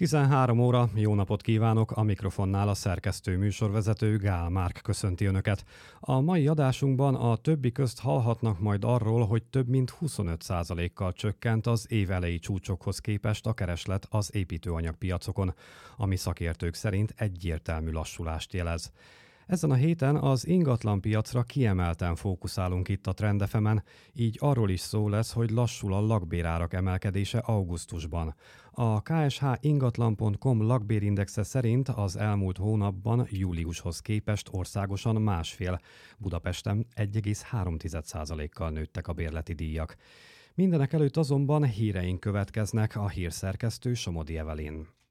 13 óra, jó napot kívánok, a mikrofonnál a szerkesztő műsorvezető Gál Márk köszönti Önöket. A mai adásunkban a többi közt hallhatnak majd arról, hogy több mint 25%-kal csökkent az év elejé csúcsokhoz képest a kereslet az építőanyagpiacokon, ami szakértők szerint egyértelmű lassulást jelez. Ezen a héten az ingatlanpiacra kiemelten fókuszálunk itt a Trend FM-en, így arról is szó lesz, hogy lassul a lakbérárak emelkedése augusztusban. A KSH ingatlan.com lakbérindexe szerint az elmúlt hónapban júliushoz képest országosan másfél, Budapesten 1,3%-kal nőttek a bérleti díjak. Mindenek előtt azonban híreink következnek, a hírszerkesztő Somodi Evelyn.